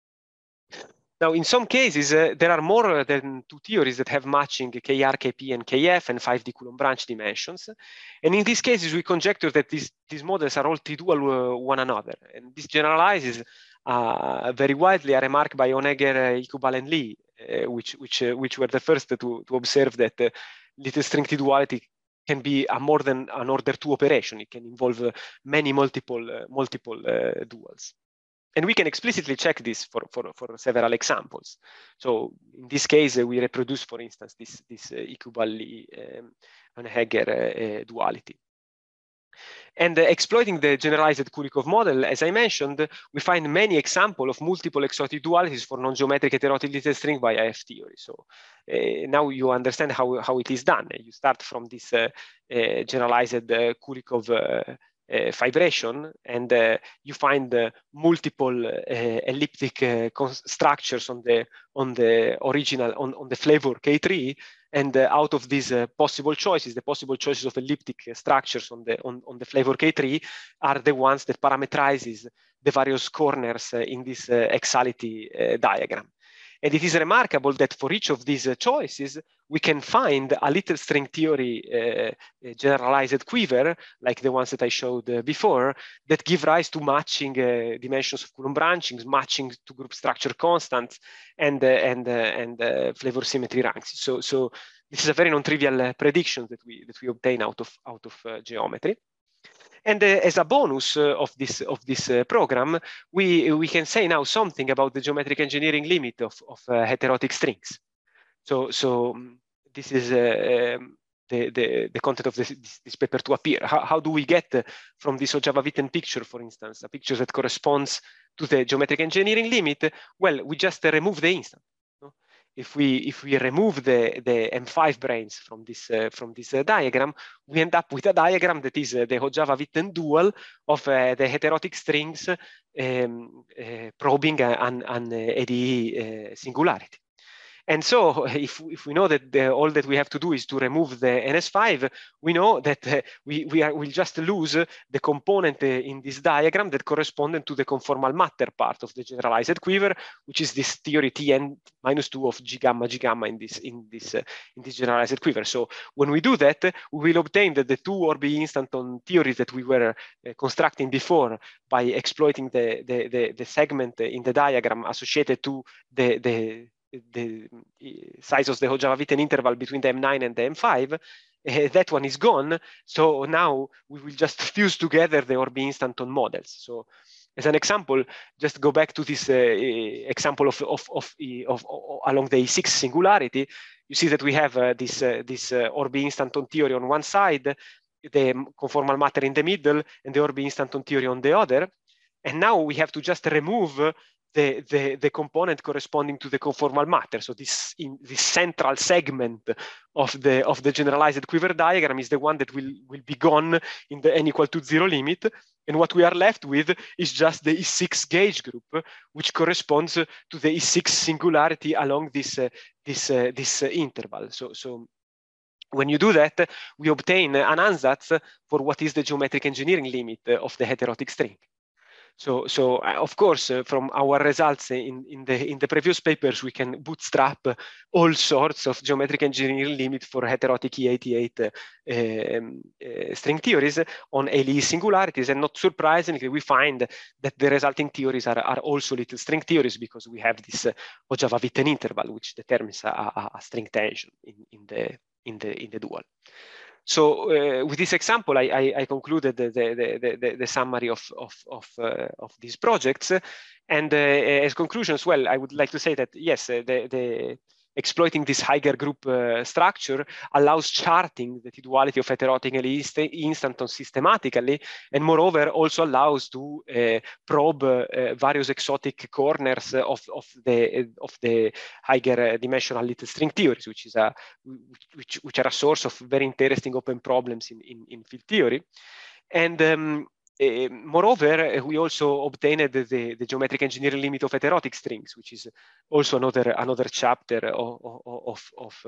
Now, in some cases, there are more than 2 theories that have matching KR, KP, and KF and 5D Coulomb branch dimensions. And in these cases, we conjecture that these models are all T-dual one another. And this generalizes very widely a remark by Honegger, Iqbal, and Lee, which were the first to observe that little string T-duality can be a more than an order 2 operation. It can involve many multiple duals. And we can explicitly check this for several examples. So in this case, we reproduce, for instance, this Iqbal-Lee Honegger duality. And exploiting the generalized Kurikov model, as I mentioned, we find many examples of multiple exotic dualities for non-geometric heterotic little string by IF theory. So now you understand how it is done. You start from this generalized Kurikov fibration, and you find multiple elliptic structures on the original on the flavor K3, and out of these possible choices, the possible choices of elliptic structures on the flavor K3 are the ones that parameterizes the various corners in this exality diagram. And it is remarkable that for each of these choices, we can find a little string theory generalized quiver, like the ones that I showed before, that give rise to matching dimensions of Coulomb branchings, matching to group structure constants, and flavor symmetry ranks. So this is a very non-trivial prediction that we obtain out of geometry. And as a bonus of this program, we can say now something about the geometric engineering limit of heterotic strings. So this is the content of this paper to appear. How do we get from this Ojava-Witten picture, for instance, a picture that corresponds to the geometric engineering limit? Well, we just remove the instant. If we remove the M5 branes from this diagram, we end up with a diagram that is the Ojava-Witten dual of the heterotic strings probing an EDE singularity. And so if we know that all that we have to do is to remove the NS5, we know that we'll just lose the component in this diagram that corresponded to the conformal matter part of the generalized quiver, which is this theory Tn-2 of G gamma in this generalized quiver. So when we do that, we will obtain the 2 Orbi instanton theories that we were constructing before by exploiting the segment in the diagram associated to the size of the Ojava-Witten interval between the M9 and the M5. That one is gone. So now we will just fuse together the Orbi instanton models. So as an example, just go back to this example of along the E6 singularity. You see that we have this Orbi instanton theory on one side, the conformal matter in the middle, and the Orbi instanton theory on the other. And now we have to just remove the component corresponding to the conformal matter. So this central segment of the generalized quiver diagram is the one that will be gone in the n = 0 limit. And what we are left with is just the E6 gauge group, which corresponds to the E6 singularity along this interval. So when you do that, we obtain an ansatz for what is the geometric engineering limit of the heterotic string. So of course, from our results in the previous papers, we can bootstrap all sorts of geometric engineering limit for heterotic E88 string theories on LE singularities, and not surprisingly, we find that the resulting theories are also little string theories, because we have this Ojava-Witten interval, which determines a string tension in the dual. So with this example, I concluded the summary of these projects. And as conclusions, well, I would like to say that, yes, exploiting this Higher group structure allows charting the T-duality of heterotic instantons systematically, and moreover also allows to probe various exotic corners of the Higher dimensional little string theories, which are a source of very interesting open problems in field theory. And moreover, we also obtained the geometric engineering limit of heterotic strings, which is also another chapter of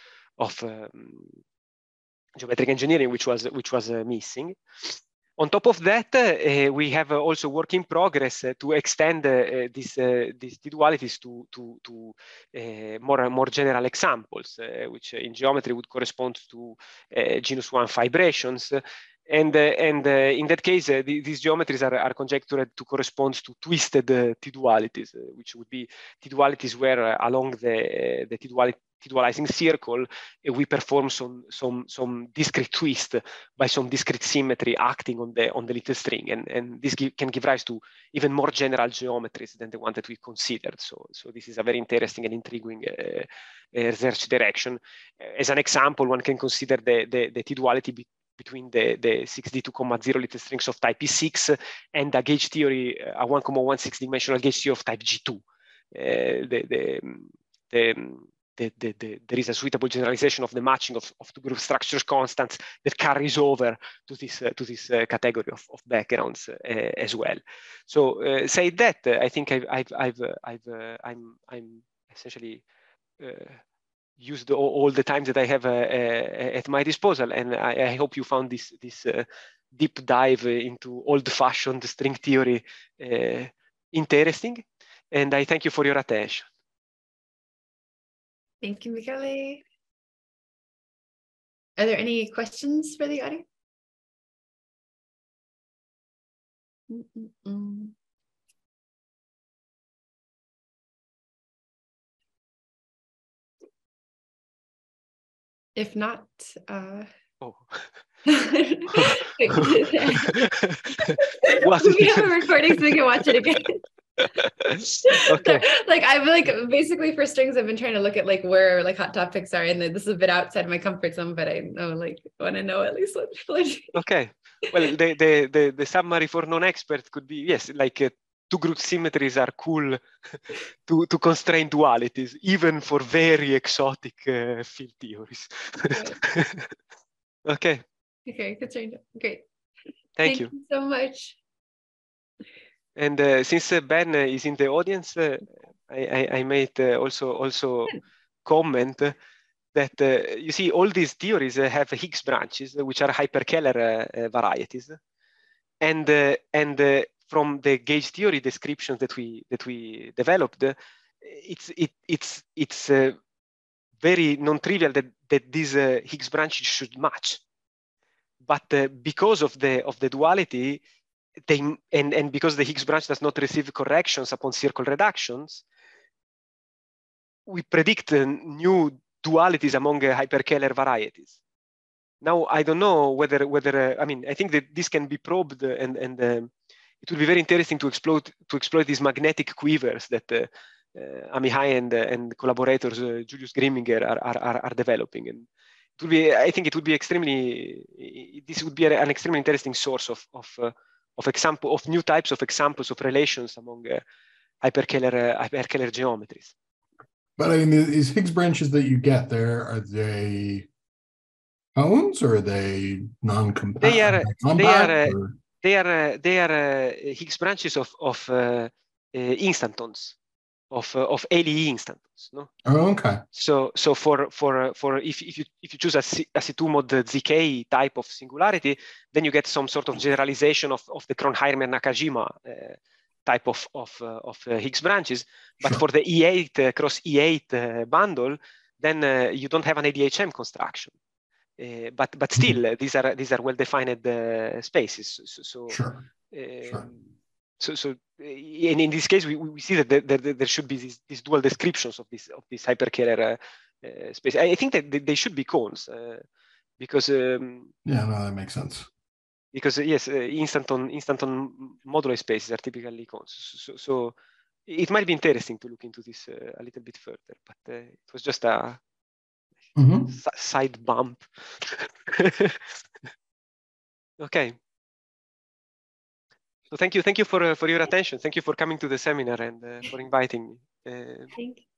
geometric engineering, which was missing. On top of that, we have also work in progress to extend these T-dualities to more general examples, which in geometry would correspond to genus 1 fibrations. And in that case, these geometries are conjectured to correspond to twisted T-dualities, which would be T-dualities where along the T-dualizing circle, we perform some discrete twist by some discrete symmetry acting on the little string, and this can give rise to even more general geometries than the one that we considered. So this is a very interesting and intriguing research direction. As an example, one can consider the T-duality between the 6D2,0 little strings of type E6 and a gauge theory, a 1,16 dimensional gauge theory of type G2. There is a suitable generalization of the matching of two group structures constants that carries over to this category of backgrounds as well. So say that, I think I'm essentially used all the time that I have at my disposal, and I hope you found this deep dive into old-fashioned string theory interesting, and I thank you for your attention. Thank you, Michele. Are there any questions for the audience? If not, oh. We have a recording so we can watch it again. Okay. So, I've basically for strings I've been trying to look at where hot topics are, and this is a bit outside my comfort zone, but I know want to know at least what people are doing. Okay. Well, the summary for non-expert could be, yes, two group symmetries are cool to constrain dualities, even for very exotic field theories. Okay. Okay, constrained. Great. Thank you so much. And since Ben is in the audience, I might also comment that you see all these theories have Higgs branches, which are hyperkähler varieties, and from the gauge theory descriptions that we developed, it's very non-trivial that these Higgs branches should match, but because of the duality, and because the Higgs branch does not receive corrections upon circle reductions, we predict new dualities among hyperkähler varieties. Now, I don't know whether I mean, I think that this can be probed, and it will be very interesting to exploit these magnetic quivers that Amichai and collaborators Julius Grimminger are developing. And it will be, I think, it would be this would be an extremely interesting source of new types of examples of relations among hyperkähler geometries. But I mean, these Higgs branches that you get there, are they cones or are they non-compact? They are Higgs branches of instantons. of ALE instantons. No. Oh, okay. So for if you choose a C2 mod ZK type of singularity, then you get some sort of generalization of the Cronheimer-Nakajima type of Higgs branches. But Sure. for the E8 cross E8 bundle, then you don't have an ADHM construction. But still, these are well-defined spaces. So Sure. Sure. So in this case, we see that there should be these dual descriptions of this hyperkähler space. I think that they should be cones because Yeah, no, that makes sense. Because yes, instanton modular spaces are typically cones. So it might be interesting to look into this a little bit further. But it was just a side bump. Okay. So thank you for your attention. Thank you for coming to the seminar and for inviting me. Thank you.